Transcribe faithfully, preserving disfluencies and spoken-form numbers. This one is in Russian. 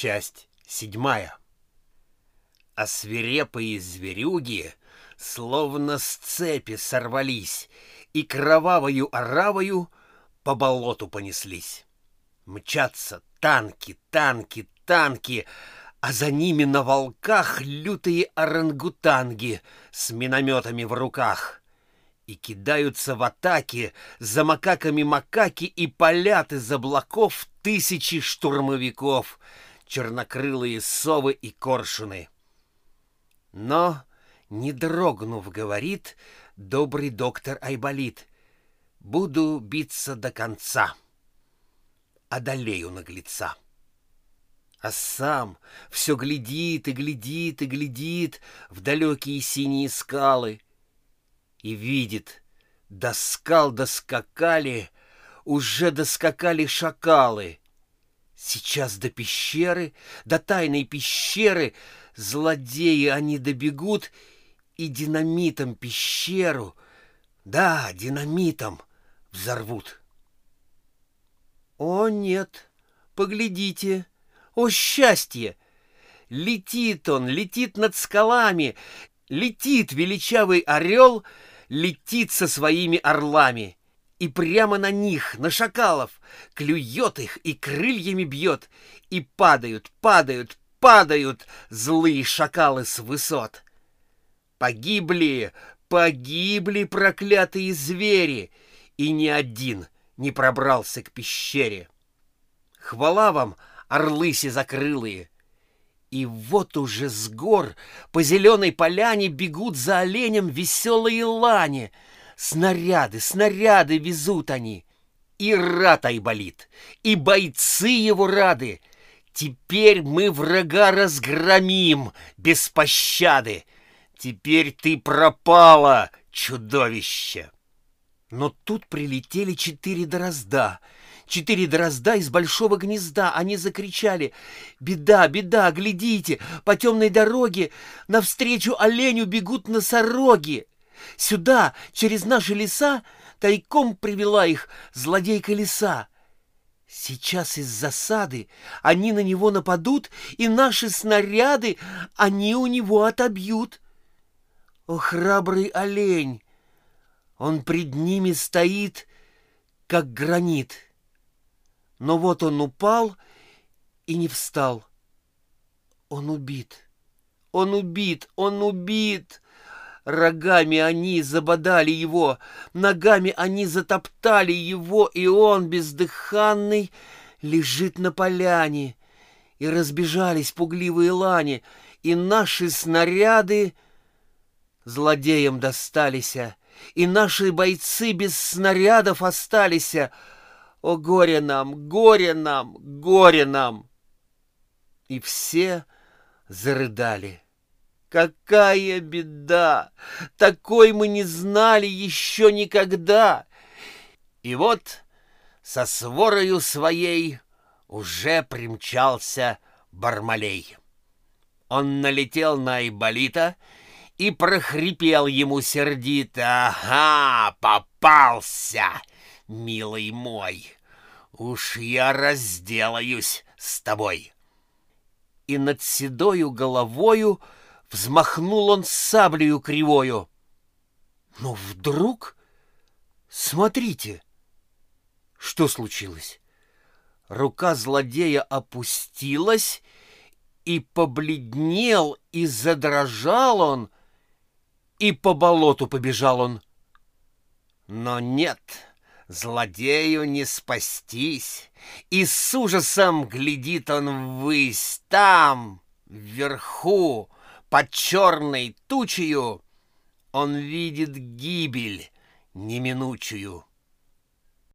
Часть седьмая. А свирепые зверюги словно с цепи сорвались и кровавою оравою по болоту понеслись. Мчатся танки, танки, танки, а за ними на волках лютые орангутанги с минометами в руках. И кидаются в атаки за макаками макаки и палят из облаков тысячи штурмовиков, чернокрылые совы и коршуны. Но, не дрогнув, говорит добрый доктор Айболит: буду биться до конца, одолею наглеца. А сам все глядит и глядит и глядит в далекие синие скалы и видит, до скал доскакали, уже доскакали шакалы. Сейчас до пещеры, до тайной пещеры злодеи они добегут и динамитом пещеру, да, динамитом взорвут. О, нет, поглядите, о, счастье! Летит он, летит над скалами, летит величавый орел, летит со своими орлами. И прямо на них, на шакалов, клюет их и крыльями бьет, и падают, падают, падают злые шакалы с высот. Погибли, погибли проклятые звери, и ни один не пробрался к пещере. Хвала вам, орлы сизокрылые! И вот уже с гор по зеленой поляне бегут за оленем веселые лани. Снаряды, снаряды везут они. И рад Айболит, и бойцы его рады. Теперь мы врага разгромим без пощады. Теперь ты пропала, чудовище. Но тут прилетели четыре дрозда. Четыре дрозда из большого гнезда. Они закричали: беда, беда, глядите, по темной дороге навстречу оленю бегут носороги. Сюда, через наши леса, тайком привела их злодейка лиса. Сейчас из засады они на него нападут, и наши снаряды они у него отобьют. О, храбрый олень! Он пред ними стоит, как гранит. Но вот он упал и не встал. Он убит, он убит, он убит. Рогами они забодали его, ногами они затоптали его, и он, бездыханный, лежит на поляне. И разбежались пугливые лани, и наши снаряды злодеям достались, и наши бойцы без снарядов остались. О, горе нам, горе нам, горе нам! И все зарыдали. Какая беда! Такой мы не знали еще никогда! И вот со сворою своей уже примчался Бармалей. Он налетел на Айболита и прохрипел ему сердито: «Ага, попался, милый мой! Уж я разделаюсь с тобой!» И над седою головою взмахнул он саблею кривою. Но вдруг, смотрите, что случилось? Рука злодея опустилась, и побледнел, и задрожал он, и по болоту побежал он. Но нет, злодею не спастись, и с ужасом глядит он ввысь. Там, вверху, под черной тучею, он видит гибель неминучую.